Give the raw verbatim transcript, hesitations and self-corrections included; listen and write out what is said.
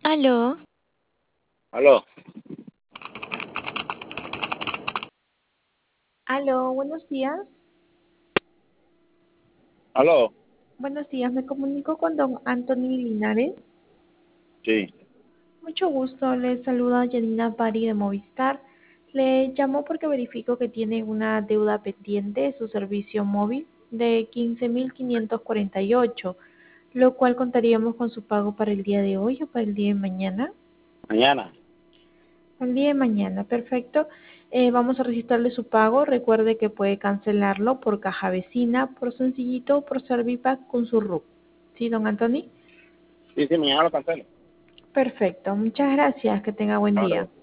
Aló, Aló, Aló, buenos días. aló, Buenos días, me comunico con don Anthony Linares. sí, Mucho gusto, le saluda Janina Pari de Movistar. Le llamo porque verifico que tiene una deuda pendiente de su servicio móvil de quince mil quinientos cuarenta y ocho, lo cual contaríamos con su pago para el día de hoy o para el día de mañana. mañana. El día de mañana, perfecto. Eh, vamos a registrarle su pago. Recuerde que puede cancelarlo por caja vecina, por sencillito o por Servipack con su R U C. ¿Sí, don Anthony? Sí, sí, mañana lo cancelo. Perfecto. Muchas gracias. Que tenga buen Ahora, día.